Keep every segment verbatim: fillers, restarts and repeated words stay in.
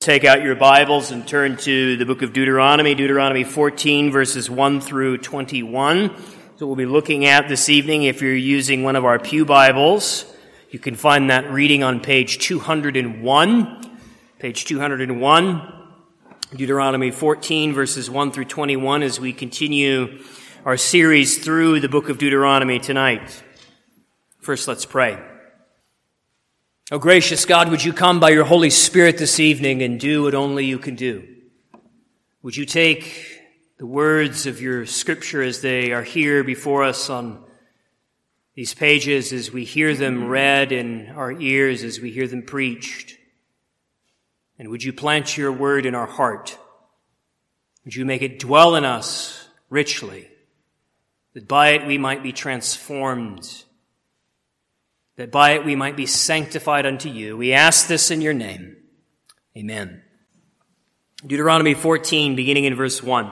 Take out your Bibles and turn to the book of Deuteronomy, Deuteronomy fourteen, verses one through twenty-one. So we'll be looking at this evening. If you're using one of our pew Bibles, you can find that reading on page two hundred one. Page two hundred one, Deuteronomy fourteen, verses one through twenty-one, as we continue our series through the book of Deuteronomy tonight. First, let's pray. Oh, gracious God, would you come by your Holy Spirit this evening and do what only you can do? Would you take the words of your scripture as they are here before us on these pages, as we hear them read in our ears, as we hear them preached, and would you plant your word in our heart? Would you make it dwell in us richly, that by it we might be transformed, that by it we might be sanctified unto you. We ask this in your name. Amen. Deuteronomy fourteen, beginning in verse one.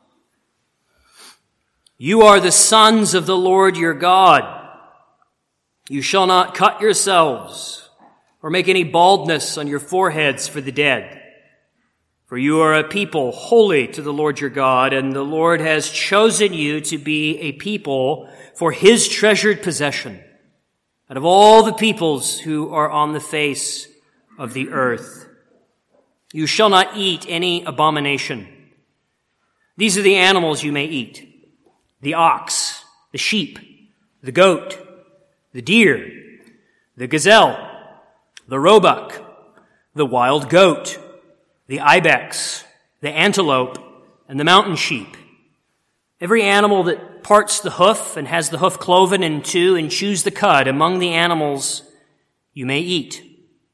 You are the sons of the Lord your God. You shall not cut yourselves or make any baldness on your foreheads for the dead. For you are a people holy to the Lord your God, and the Lord has chosen you to be a people for his treasured possession out of all the peoples who are on the face of the earth. You shall not eat any abomination. These are the animals you may eat: the ox, the sheep, the goat, the deer, the gazelle, the roebuck, the wild goat, the ibex, the antelope, and the mountain sheep. Every animal that parts the hoof and has the hoof cloven in two and chews the cud, among the animals you may eat.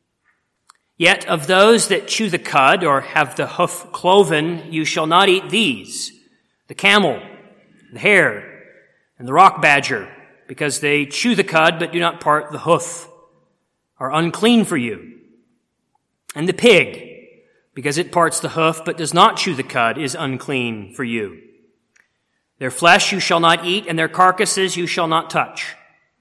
Yet of those that chew the cud or have the hoof cloven, you shall not eat these: the camel, the hare, and the rock badger, because they chew the cud but do not part the hoof, are unclean for you. And the pig, because it parts the hoof but does not chew the cud, is unclean for you. Their flesh you shall not eat, and their carcasses you shall not touch.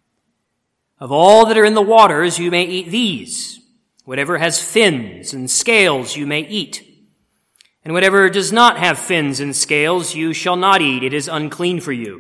Of all that are in the waters you may eat these: whatever has fins and scales you may eat. And whatever does not have fins and scales you shall not eat. It is unclean for you.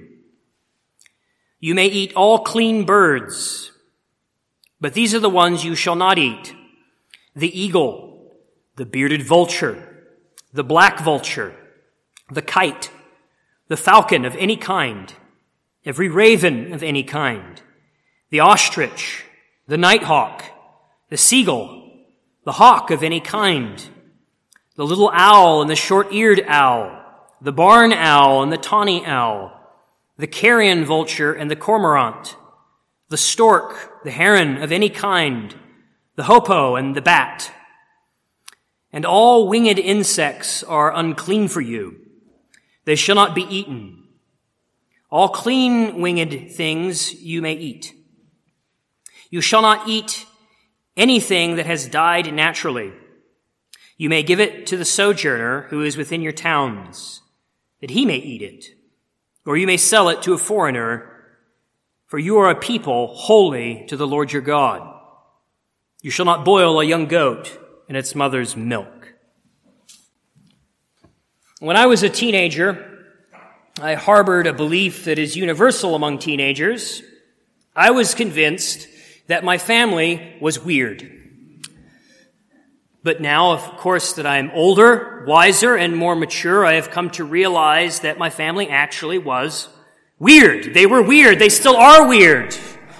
You may eat all clean birds, but these are the ones you shall not eat: the eagle, the bearded vulture, the black vulture, the kite, the falcon of any kind, every raven of any kind, the ostrich, the nighthawk, the seagull, the hawk of any kind, the little owl and the short-eared owl, the barn owl and the tawny owl, the carrion vulture and the cormorant, the stork, the heron of any kind, the hoopoe and the bat. And all winged insects are unclean for you. They shall not be eaten. All clean winged things you may eat. You shall not eat anything that has died naturally. You may give it to the sojourner who is within your towns, that he may eat it. Or you may sell it to a foreigner, for you are a people holy to the Lord your God. You shall not boil a young goat in its mother's milk. When I was a teenager, I harbored a belief that is universal among teenagers. I was convinced that my family was weird. But now, of course, that I am older, wiser, and more mature, I have come to realize that my family actually was weird. They were weird. They still are weird.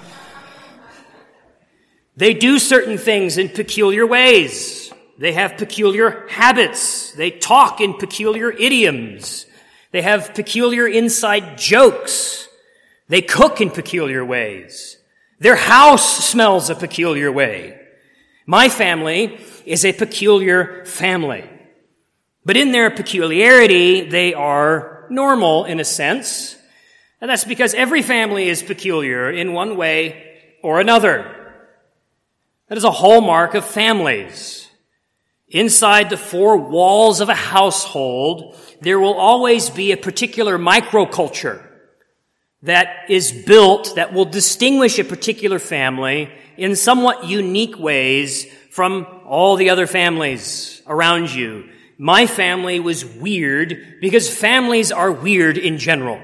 They do certain things in peculiar ways. They have peculiar habits. They talk in peculiar idioms. They have peculiar inside jokes. They cook in peculiar ways. Their house smells a peculiar way. My family is a peculiar family. But in their peculiarity, they are normal in a sense. And that's because every family is peculiar in one way or another. That is a hallmark of families. Inside the four walls of a household, there will always be a particular microculture that is built that will distinguish a particular family in somewhat unique ways from all the other families around you. My family was weird because families are weird in general.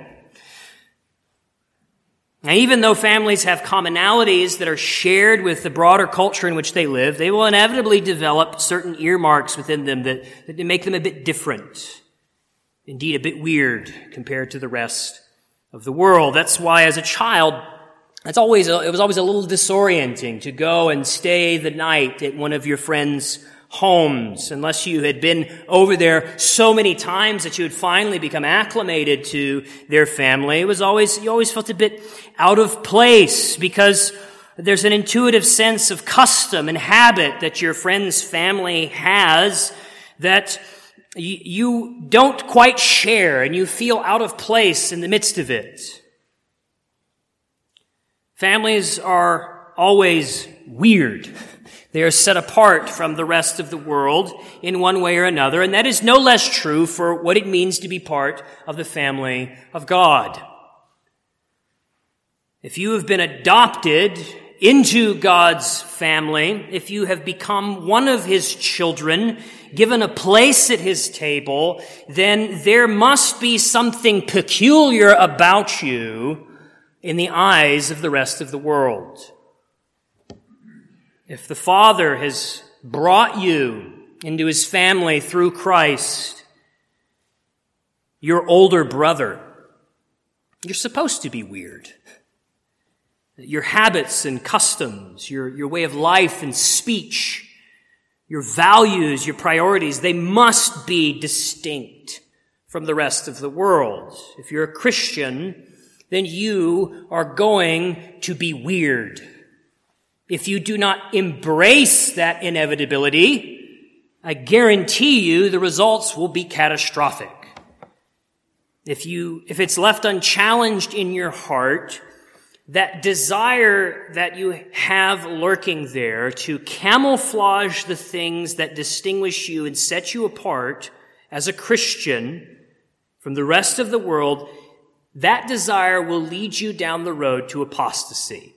Now, even though families have commonalities that are shared with the broader culture in which they live, they will inevitably develop certain earmarks within them that, that make them a bit different. Indeed, a bit weird compared to the rest of the world. That's why as a child, it's always a, it was always a little disorienting to go and stay the night at one of your friends' homes, unless you had been over there so many times that you had finally become acclimated to their family. It was always, you always felt a bit out of place because there's an intuitive sense of custom and habit that your friend's family has that y- you don't quite share, and you feel out of place in the midst of it. Families are always weird. They are set apart from the rest of the world in one way or another, and that is no less true for what it means to be part of the family of God. If you have been adopted into God's family, if you have become one of His children, given a place at His table, then there must be something peculiar about you in the eyes of the rest of the world. If the Father has brought you into His family through Christ, your older brother, you're supposed to be weird. Your habits and customs, your, your way of life and speech, your values, your priorities, they must be distinct from the rest of the world. If you're a Christian, then you are going to be weird. If you do not embrace that inevitability, I guarantee you the results will be catastrophic. If you, if it's left unchallenged in your heart, that desire that you have lurking there to camouflage the things that distinguish you and set you apart as a Christian from the rest of the world, that desire will lead you down the road to apostasy.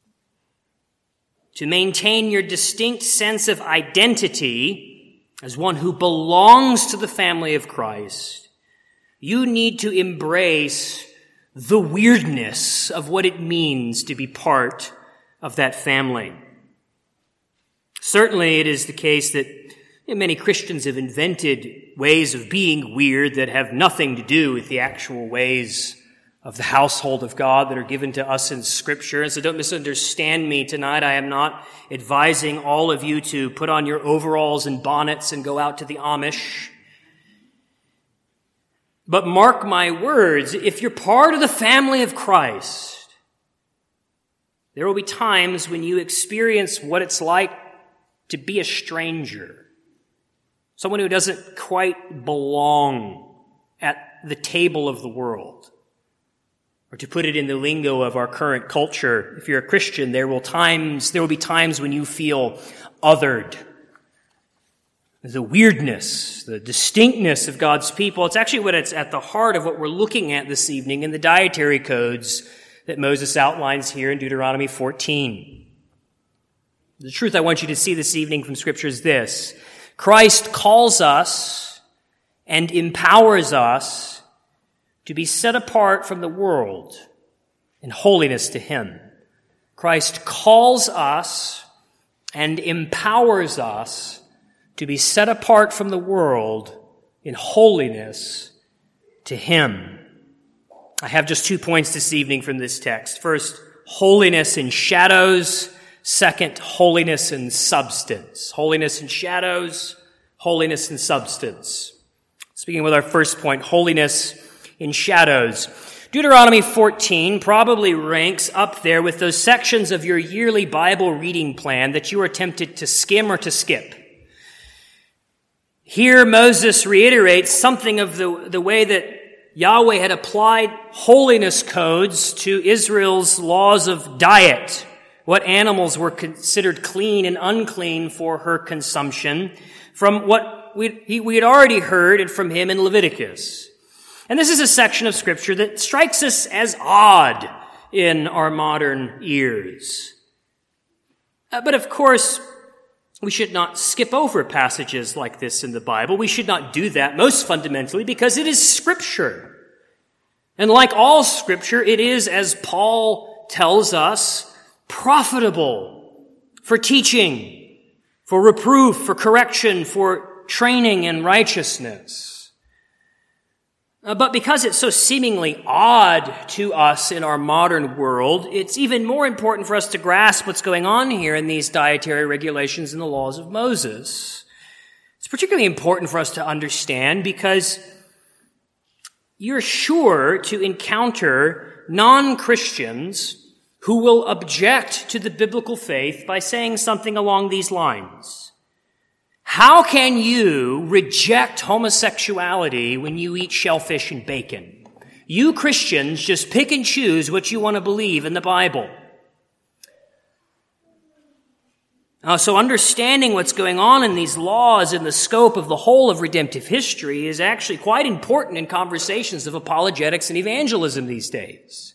To maintain your distinct sense of identity as one who belongs to the family of Christ, you need to embrace the weirdness of what it means to be part of that family. Certainly, it is the case that many Christians have invented ways of being weird that have nothing to do with the actual ways of the household of God that are given to us in Scripture. And so don't misunderstand me tonight. I am not advising all of you to put on your overalls and bonnets and go out to the Amish. But mark my words, if you're part of the family of Christ, there will be times when you experience what it's like to be a stranger, someone who doesn't quite belong at the table of the world. Or to put it in the lingo of our current culture, if you're a Christian, there will times, there will be times when you feel othered. The weirdness, the distinctness of God's people, it's actually what it's at the heart of what we're looking at this evening in the dietary codes that Moses outlines here in Deuteronomy fourteen. The truth I want you to see this evening from Scripture is this: Christ calls us and empowers us to be set apart from the world in holiness to Him. Christ calls us and empowers us to be set apart from the world in holiness to Him. I have just two points this evening from this text. First, holiness in shadows. Second, holiness in substance. Holiness in shadows, holiness in substance. Speaking with our first point, holiness in shadows. Deuteronomy fourteen probably ranks up there with those sections of your yearly Bible reading plan that you are tempted to skim or to skip. Here Moses reiterates something of the, the way that Yahweh had applied holiness codes to Israel's laws of diet, what animals were considered clean and unclean for her consumption, from what we we had already heard from him in Leviticus. And this is a section of Scripture that strikes us as odd in our modern ears. Uh, but of course, We should not skip over passages like this in the Bible. We should not do that, most fundamentally, because it is Scripture. And like all Scripture, it is, as Paul tells us, profitable for teaching, for reproof, for correction, for training in righteousness. Uh, but because it's so seemingly odd to us in our modern world, it's even more important for us to grasp what's going on here in these dietary regulations and the laws of Moses. It's particularly important for us to understand because you're sure to encounter non-Christians who will object to the biblical faith by saying something along these lines. How can you reject homosexuality when you eat shellfish and bacon? You Christians just pick and choose what you want to believe in the Bible. Uh, so understanding what's going on in these laws in the scope of the whole of redemptive history is actually quite important in conversations of apologetics and evangelism these days.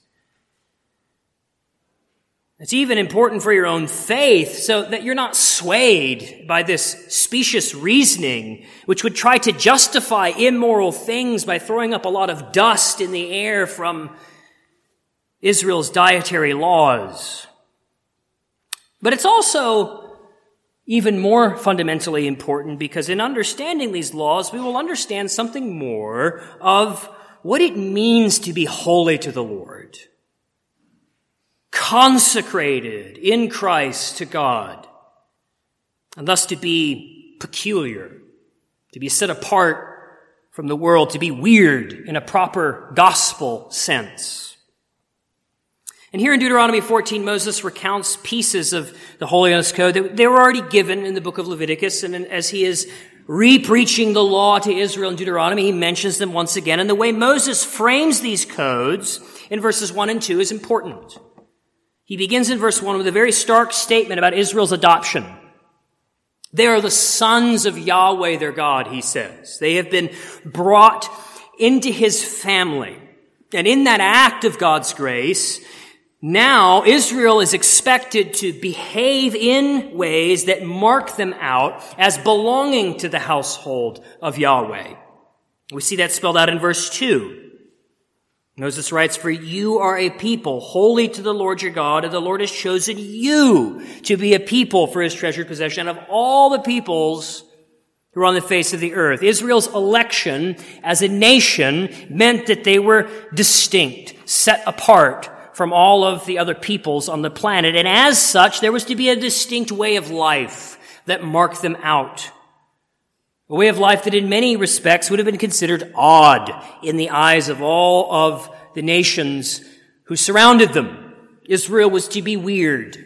It's even important for your own faith so that you're not swayed by this specious reasoning which would try to justify immoral things by throwing up a lot of dust in the air from Israel's dietary laws. But it's also even more fundamentally important because in understanding these laws, we will understand something more of what it means to be holy to the Lord. Consecrated in Christ to God, and thus to be peculiar, to be set apart from the world, to be weird in a proper gospel sense. And here in Deuteronomy fourteen, Moses recounts pieces of the Holiness Code that they were already given in the book of Leviticus, and as he is re-preaching the law to Israel in Deuteronomy, he mentions them once again, and the way Moses frames these codes in verses one and two is important. He begins in verse one with a very stark statement about Israel's adoption. They are the sons of Yahweh their God, he says. They have been brought into his family. And in that act of God's grace, now Israel is expected to behave in ways that mark them out as belonging to the household of Yahweh. We see that spelled out in verse two. Moses writes, "For you are a people holy to the Lord your God, and the Lord has chosen you to be a people for his treasured possession of all the peoples who are on the face of the earth." Israel's election as a nation meant that they were distinct, set apart from all of the other peoples on the planet. And as such, there was to be a distinct way of life that marked them out. A way of life that in many respects would have been considered odd in the eyes of all of the nations who surrounded them. Israel was to be weird.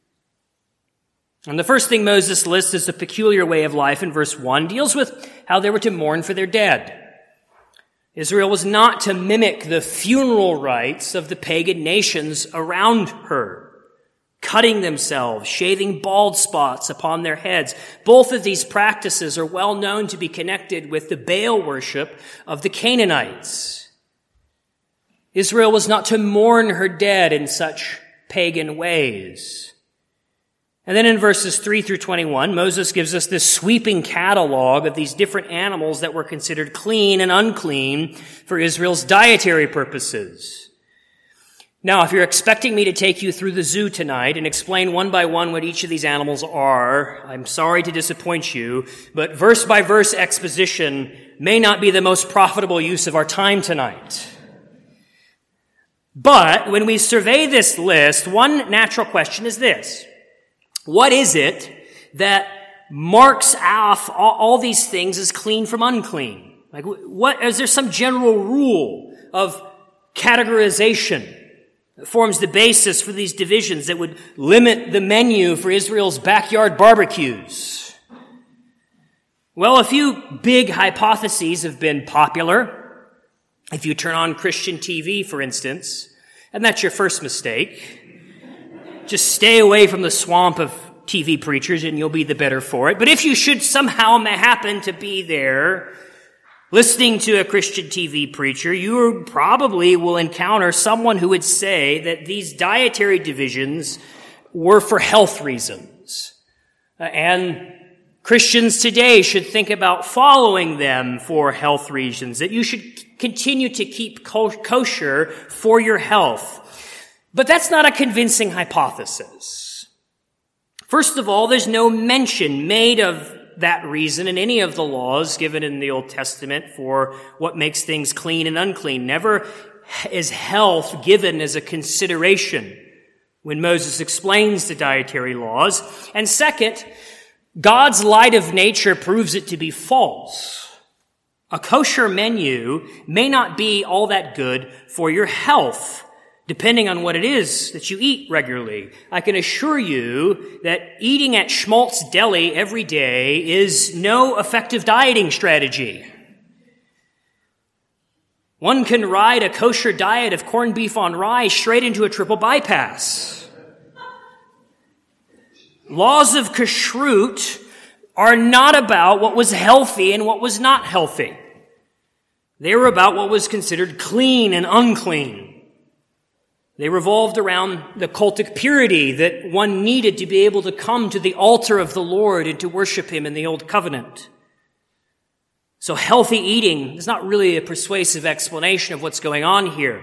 And the first thing Moses lists as a peculiar way of life in verse one deals with how they were to mourn for their dead. Israel was not to mimic the funeral rites of the pagan nations around her, cutting themselves, shaving bald spots upon their heads. Both of these practices are well known to be connected with the Baal worship of the Canaanites. Israel was not to mourn her dead in such pagan ways. And then in verses three through twenty-one, Moses gives us this sweeping catalog of these different animals that were considered clean and unclean for Israel's dietary purposes. Now, if you're expecting me to take you through the zoo tonight and explain one by one what each of these animals are, I'm sorry to disappoint you, but verse-by-verse exposition may not be the most profitable use of our time tonight. But when we survey this list, one natural question is this: what is it that marks off all, all these things as clean from unclean? Like, what is there some general rule of categorization that forms the basis for these divisions that would limit the menu for Israel's backyard barbecues? Well, a few big hypotheses have been popular. If you turn on Christian T V, for instance, and that's your first mistake, just stay away from the swamp of T V preachers and you'll be the better for it. But if you should somehow happen to be there listening to a Christian T V preacher, you probably will encounter someone who would say that these dietary divisions were for health reasons. Uh, and Christians today should think about following them for health reasons, that you should continue to keep kosher for your health. But that's not a convincing hypothesis. First of all, there's no mention made of that reason in any of the laws given in the Old Testament for what makes things clean and unclean. Never is health given as a consideration when Moses explains the dietary laws. And second, God's light of nature proves it to be false. A kosher menu may not be all that good for your health, depending on what it is that you eat regularly. I can assure you that eating at Schmaltz Deli every day is no effective dieting strategy. One can ride a kosher diet of corned beef on rye straight into a triple bypass. Laws of kashrut are not about what was healthy and what was not healthy. They were about what was considered clean and unclean. They revolved around the cultic purity that one needed to be able to come to the altar of the Lord and to worship Him in the Old Covenant. So healthy eating is not really a persuasive explanation of what's going on here.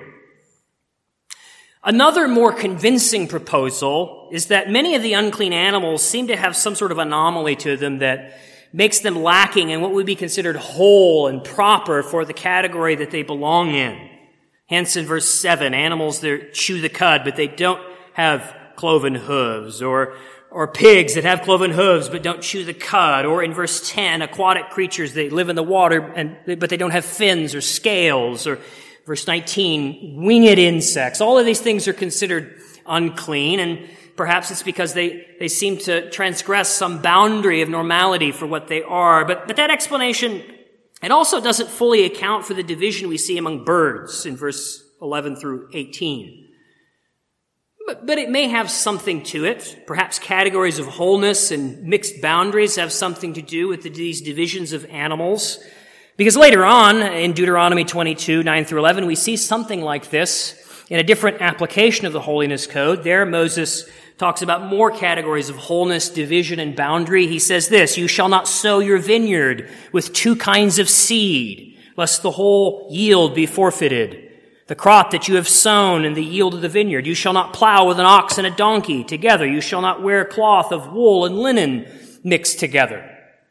Another more convincing proposal is that many of the unclean animals seem to have some sort of anomaly to them that makes them lacking in what would be considered whole and proper for the category that they belong in. Hence in verse seven, animals that chew the cud, but they don't have cloven hooves, or or pigs that have cloven hooves but don't chew the cud, or in verse ten, aquatic creatures, they live in the water and but they don't have fins or scales, or verse nineteen, winged insects. All of these things are considered unclean, and perhaps it's because they, they seem to transgress some boundary of normality for what they are. But, but that explanation, it also doesn't fully account for the division we see among birds in verse eleven through eighteen. But, but it may have something to it. Perhaps categories of wholeness and mixed boundaries have something to do with the, these divisions of animals. Because later on, in Deuteronomy twenty-two, nine through eleven, we see something like this in a different application of the Holiness Code. There, Moses talks about more categories of wholeness, division, and boundary. He says this, "You shall not sow your vineyard with two kinds of seed, lest the whole yield be forfeited. The crop that you have sown and the yield of the vineyard. You shall not plow with an ox and a donkey together. You shall not wear cloth of wool and linen mixed together."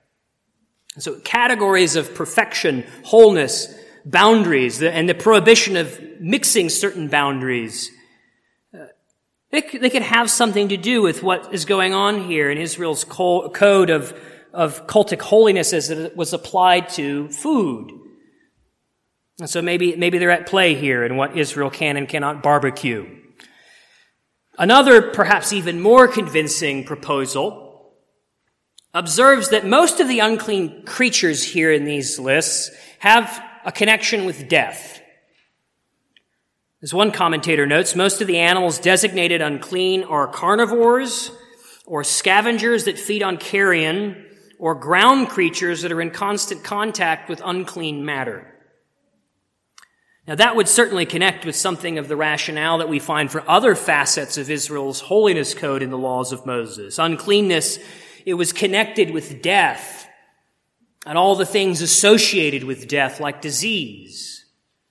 So categories of perfection, wholeness, boundaries, and the prohibition of mixing certain boundaries, uh, they, they could have something to do with what is going on here in Israel's code of, of cultic holiness as it was applied to food. And so maybe, maybe they're at play here in what Israel can and cannot barbecue. Another, perhaps even more convincing proposal observes that most of the unclean creatures here in these lists have a connection with death. As one commentator notes, most of the animals designated unclean are carnivores or scavengers that feed on carrion or ground creatures that are in constant contact with unclean matter. Now that would certainly connect with something of the rationale that we find for other facets of Israel's holiness code in the laws of Moses. Uncleanness, it was connected with death and all the things associated with death, like disease.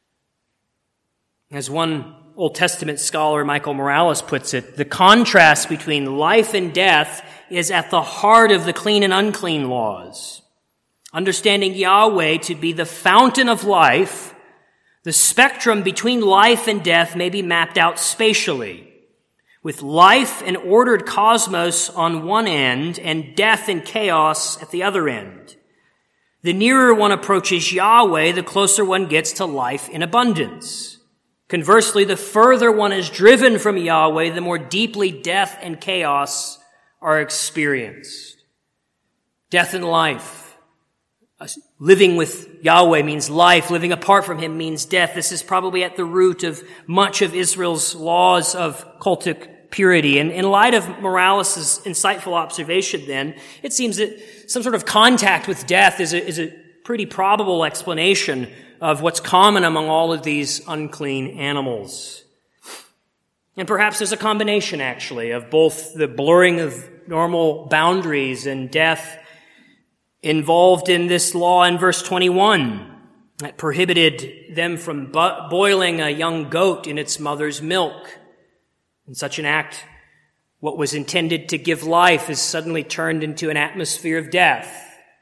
As one Old Testament scholar, Michael Morales, puts it, the contrast between life and death is at the heart of the clean and unclean laws. Understanding Yahweh to be the fountain of life, the spectrum between life and death may be mapped out spatially, with life and ordered cosmos on one end and death and chaos at the other end. The nearer one approaches Yahweh, the closer one gets to life in abundance. Conversely, the further one is driven from Yahweh, the more deeply death and chaos are experienced. Death and life. Living with Yahweh means life. Living apart from Him means death. This is probably at the root of much of Israel's laws of cultic purity. And in light of Morales' insightful observation then, it seems that some sort of contact with death is a, is a pretty probable explanation of what's common among all of these unclean animals. And perhaps there's a combination, actually, of both the blurring of normal boundaries and death involved in this law in verse twenty-one. That prohibited them from bo- boiling a young goat in its mother's milk. In such an act, what was intended to give life is suddenly turned into an atmosphere of death.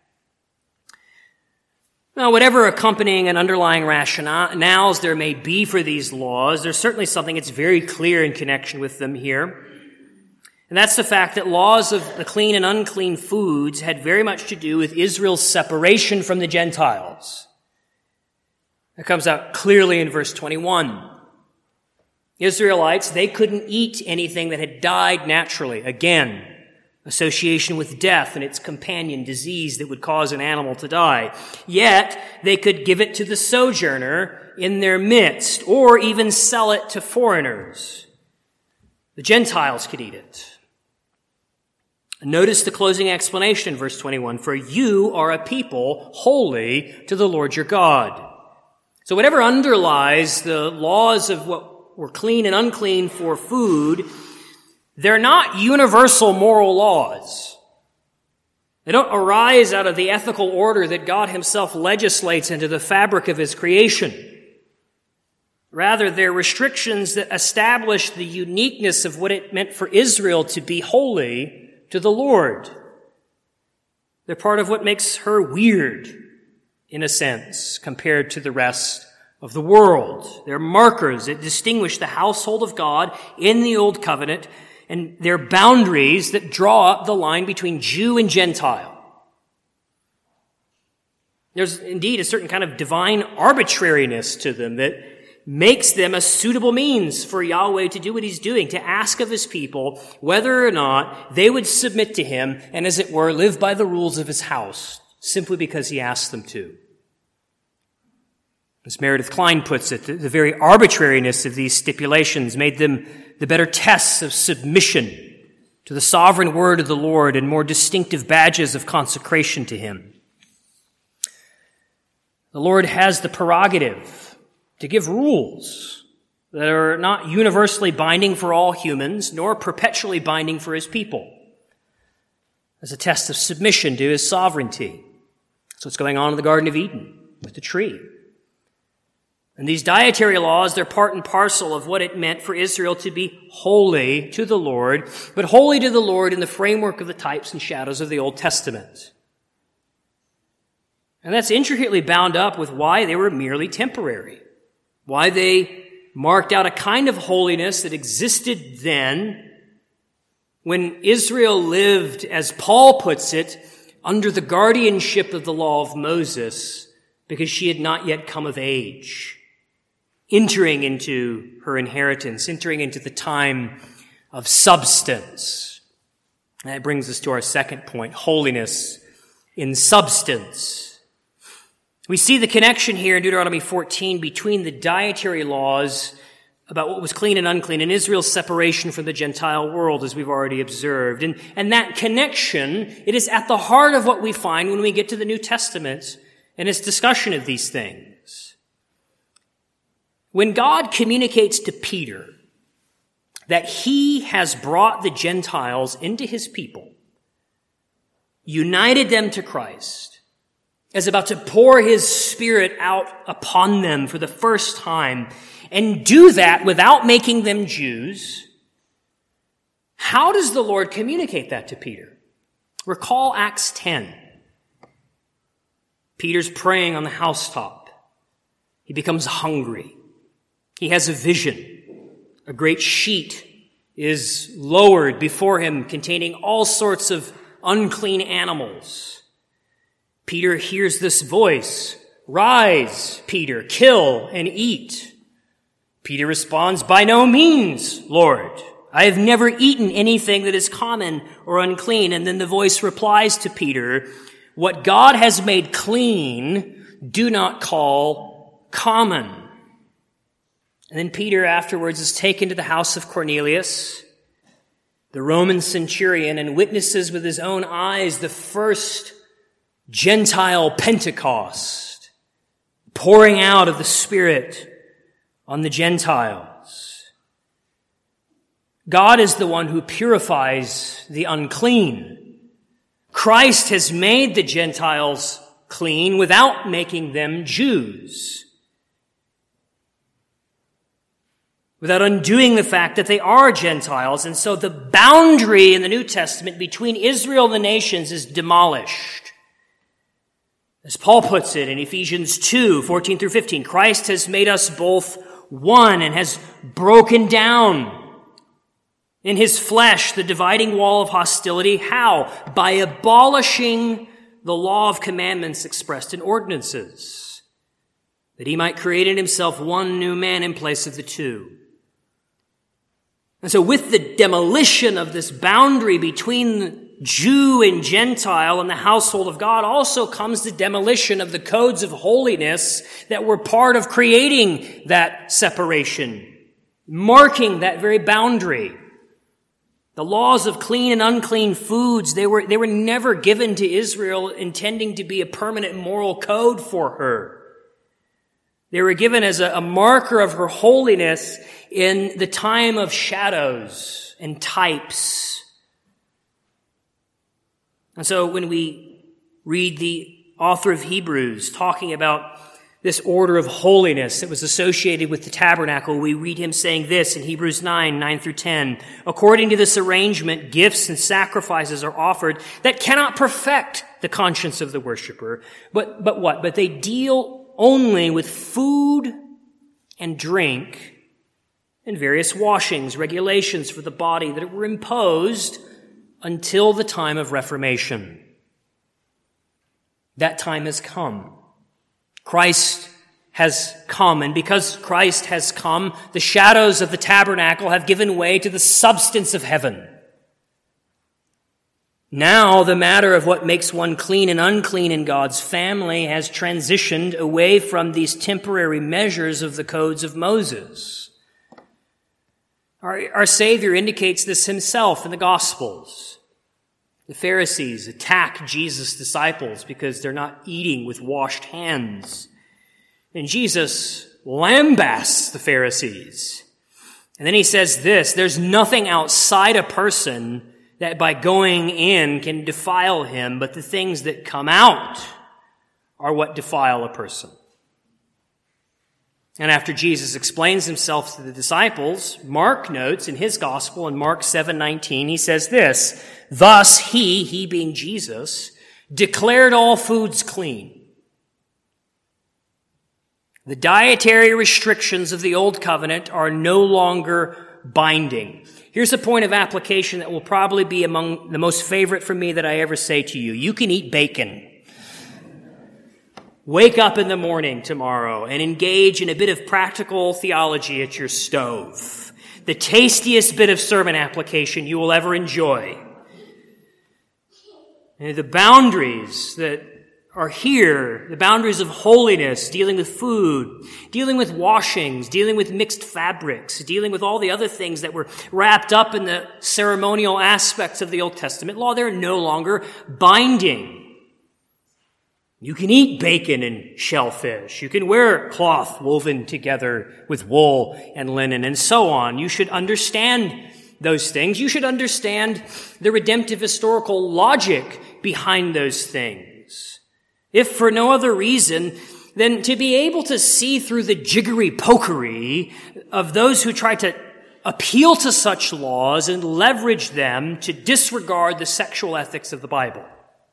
Now, whatever accompanying and underlying rationales there may be for these laws, there's certainly something that's very clear in connection with them here. And that's the fact that laws of the clean and unclean foods had very much to do with Israel's separation from the Gentiles. That comes out clearly in verse twenty-one. Israelites, they couldn't eat anything that had died naturally. Again, association with death and its companion disease that would cause an animal to die. Yet, they could give it to the sojourner in their midst, or even sell it to foreigners. The Gentiles could eat it. Notice the closing explanation in verse twenty-one. For you are a people holy to the Lord your God. So whatever underlies the laws of what were clean and unclean for food, they're not universal moral laws. They don't arise out of the ethical order that God himself legislates into the fabric of his creation. Rather, they're restrictions that establish the uniqueness of what it meant for Israel to be holy to the Lord. They're part of what makes her weird, in a sense, compared to the rest of the world. They're markers that distinguish the household of God in the Old Covenant, and they're boundaries that draw up the line between Jew and Gentile. There's indeed a certain kind of divine arbitrariness to them that makes them a suitable means for Yahweh to do what he's doing, to ask of his people whether or not they would submit to him and, as it were, live by the rules of his house, simply because he asked them to. As Meredith Kline puts it, the very arbitrariness of these stipulations made them the better tests of submission to the sovereign word of the Lord and more distinctive badges of consecration to him. The Lord has the prerogative to give rules that are not universally binding for all humans, nor perpetually binding for his people, as a test of submission to his sovereignty. That's what's going on in the Garden of Eden with the tree. And these dietary laws, they're part and parcel of what it meant for Israel to be holy to the Lord, but holy to the Lord in the framework of the types and shadows of the Old Testament. And that's intricately bound up with why they were merely temporary, why they marked out a kind of holiness that existed then when Israel lived, as Paul puts it, under the guardianship of the law of Moses, because she had not yet come of age, entering into her inheritance, entering into the time of substance. And that brings us to our second point, holiness in substance. We see the connection here in Deuteronomy fourteen between the dietary laws about what was clean and unclean and Israel's separation from the Gentile world, as we've already observed. And, and that connection, it is at the heart of what we find when we get to the New Testament and its discussion of these things. When God communicates to Peter that he has brought the Gentiles into his people, united them to Christ, is about to pour his Spirit out upon them for the first time, and do that without making them Jews, how does the Lord communicate that to Peter? Recall Acts ten. Peter's praying on the housetop. He becomes hungry. He has a vision. A great sheet is lowered before him containing all sorts of unclean animals. Peter hears this voice, "Rise, Peter, kill and eat." Peter responds, "By no means, Lord. I have never eaten anything that is common or unclean." And then the voice replies to Peter, "What God has made clean, do not call common." And then Peter afterwards is taken to the house of Cornelius, the Roman centurion, and witnesses with his own eyes the first Gentile Pentecost, pouring out of the Spirit on the Gentiles. God is the one who purifies the unclean. Christ has made the Gentiles clean without making them Jews, without undoing the fact that they are Gentiles. And so the boundary in the New Testament between Israel and the nations is demolished. As Paul puts it in Ephesians two, fourteen through fifteen, Christ has made us both one and has broken down in his flesh the dividing wall of hostility. How? By abolishing the law of commandments expressed in ordinances, that he might create in himself one new man in place of the two. And so with the demolition of this boundary between Jew and Gentile in the household of God also comes the demolition of the codes of holiness that were part of creating that separation, marking that very boundary. The laws of clean and unclean foods, they were, they were never given to Israel intending to be a permanent moral code for her. They were given as a, a marker of her holiness in the time of shadows and types. And so when we read the author of Hebrews talking about this order of holiness that was associated with the tabernacle, we read him saying this in Hebrews nine, nine through ten. According to this arrangement, gifts and sacrifices are offered that cannot perfect the conscience of the worshiper. But, but what? But they deal only with food and drink and various washings, regulations for the body that were imposed until the time of Reformation. That time has come. Christ has come, and because Christ has come, the shadows of the tabernacle have given way to the substance of heaven. Now the matter of what makes one clean and unclean in God's family has transitioned away from these temporary measures of the codes of Moses. Our, our Savior indicates this himself in the Gospels. The Pharisees attack Jesus' disciples because they're not eating with washed hands. And Jesus lambasts the Pharisees. And then he says this, there's nothing outside a person that by going in can defile him, but the things that come out are what defile a person. And after Jesus explains himself to the disciples, Mark notes in his gospel in Mark seven nineteen, he says this, thus he, he being Jesus, declared all foods clean. The dietary restrictions of the old covenant are no longer binding. Here's a point of application that will probably be among the most favorite for me that I ever say to you. You can eat bacon. Wake up in the morning tomorrow and engage in a bit of practical theology at your stove. The tastiest bit of sermon application you will ever enjoy. And the boundaries that are here, the boundaries of holiness, dealing with food, dealing with washings, dealing with mixed fabrics, dealing with all the other things that were wrapped up in the ceremonial aspects of the Old Testament law, they're no longer binding. You can eat bacon and shellfish. You can wear cloth woven together with wool and linen and so on. You should understand those things. You should understand the redemptive historical logic behind those things. If for no other reason than to be able to see through the jiggery pokery of those who try to appeal to such laws and leverage them to disregard the sexual ethics of the Bible.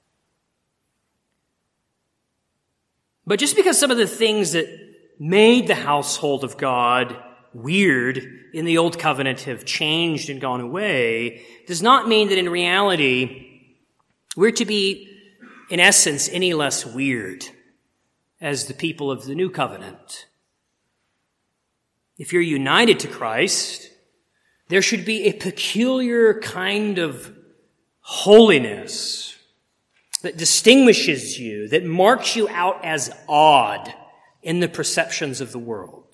But just because some of the things that made the household of God weird in the Old Covenant have changed and gone away, does not mean that in reality we're to be, in essence, any less weird as the people of the New Covenant. If you're united to Christ, there should be a peculiar kind of holiness that distinguishes you, that marks you out as odd in the perceptions of the world.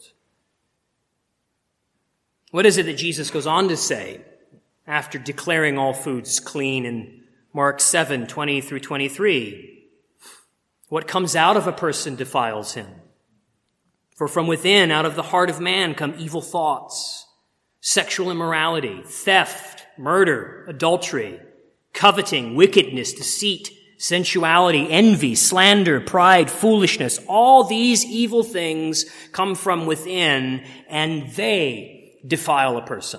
What is it that Jesus goes on to say after declaring all foods clean in Mark seven, twenty through twenty-three? What comes out of a person defiles him. For from within, out of the heart of man, come evil thoughts, sexual immorality, theft, murder, adultery, coveting, wickedness, deceit, sensuality, envy, slander, pride, foolishness. All these evil things come from within, and they defile a person.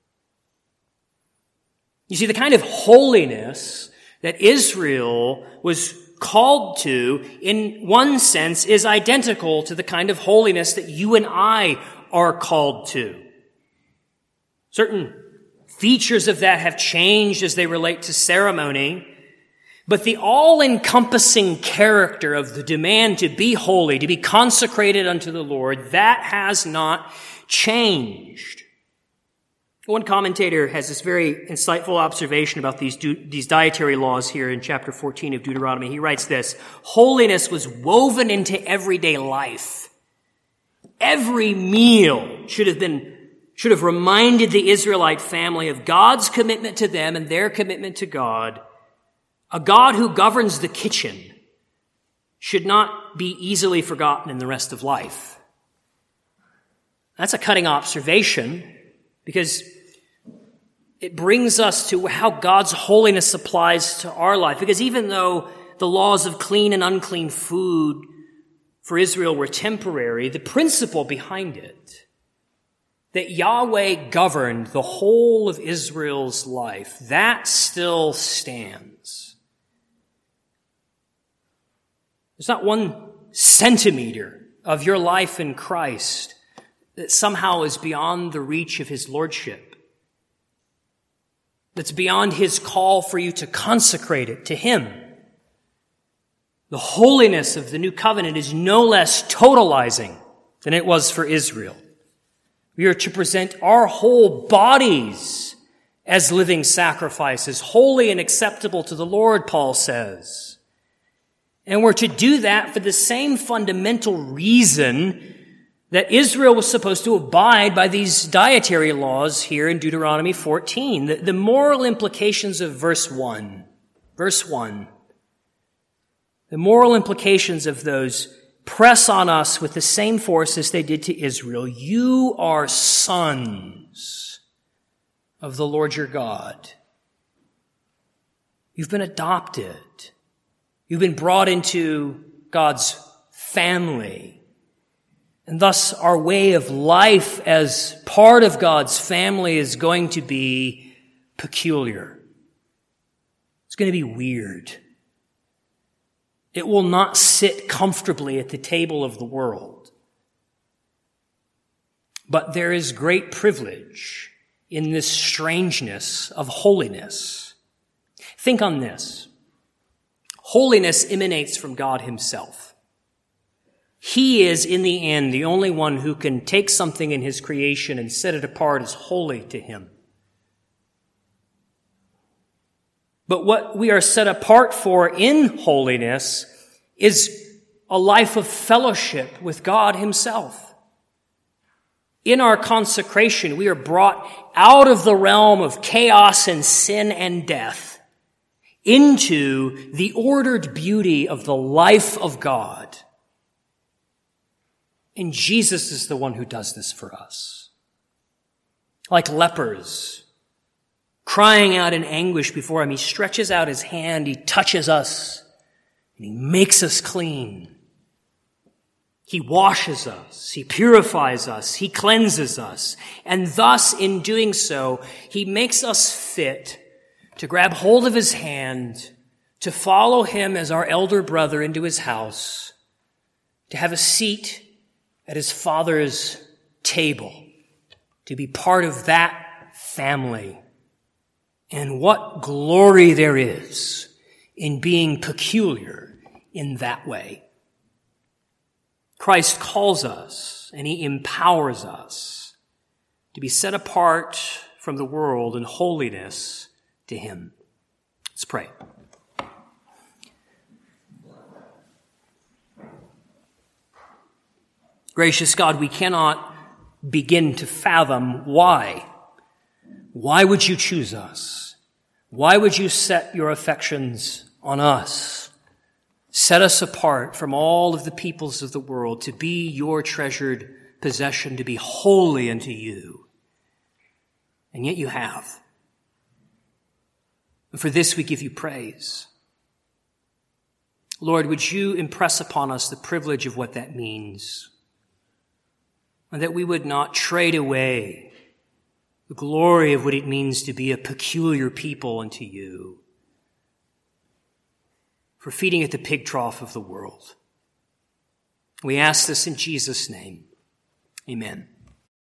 You see, the kind of holiness that Israel was called to, in one sense, is identical to the kind of holiness that you and I are called to. Certain features of that have changed as they relate to ceremony, but the all-encompassing character of the demand to be holy, to be consecrated unto the Lord, that has not changed. One commentator has this very insightful observation about these, these dietary laws here in chapter fourteen of Deuteronomy. He writes this: holiness was woven into everyday life. Every meal should have been should have reminded the Israelite family of God's commitment to them and their commitment to God. A God who governs the kitchen should not be easily forgotten in the rest of life. That's a cutting observation, because it brings us to how God's holiness applies to our life. Because even though the laws of clean and unclean food for Israel were temporary, the principle behind it, that Yahweh governed the whole of Israel's life, that still stands. There's not one centimeter of your life in Christ that somehow is beyond the reach of his lordship, that's beyond his call for you to consecrate it to him. The holiness of the new covenant is no less totalizing than it was for Israel. We are to present our whole bodies as living sacrifices, holy and acceptable to the Lord, Paul says. And we're to do that for the same fundamental reason that Israel was supposed to abide by these dietary laws here in Deuteronomy fourteen. The, the moral implications of verse one. Verse one. The moral implications of those press on us with the same force as they did to Israel. You are sons of the Lord your God. You've been adopted. You've been brought into God's family. And thus our way of life as part of God's family is going to be peculiar. It's going to be weird. It will not sit comfortably at the table of the world. But there is great privilege in this strangeness of holiness. Think on this. Holiness emanates from God himself. He is, in the end, the only one who can take something in his creation and set it apart as holy to him. But what we are set apart for in holiness is a life of fellowship with God himself. In our consecration, we are brought out of the realm of chaos and sin and death into the ordered beauty of the life of God. And Jesus is the one who does this for us. Like lepers, crying out in anguish before him, he stretches out his hand, he touches us, and he makes us clean. He washes us, he purifies us, he cleanses us, and thus, in doing so, he makes us fit to grab hold of his hand, to follow him as our elder brother into his house, to have a seat at his Father's table, to be part of that family. And what glory there is in being peculiar in that way. Christ calls us and he empowers us to be set apart from the world in holiness to him. Let's pray. Gracious God, we cannot begin to fathom why. Why would you choose us? Why would you set your affections on us? Set us apart from all of the peoples of the world to be your treasured possession, to be holy unto you. And yet you have. And for this we give you praise. Lord, would you impress upon us the privilege of what that means, and that we would not trade away the glory of what it means to be a peculiar people unto you for feeding at the pig trough of the world. We ask this in Jesus' name. Amen.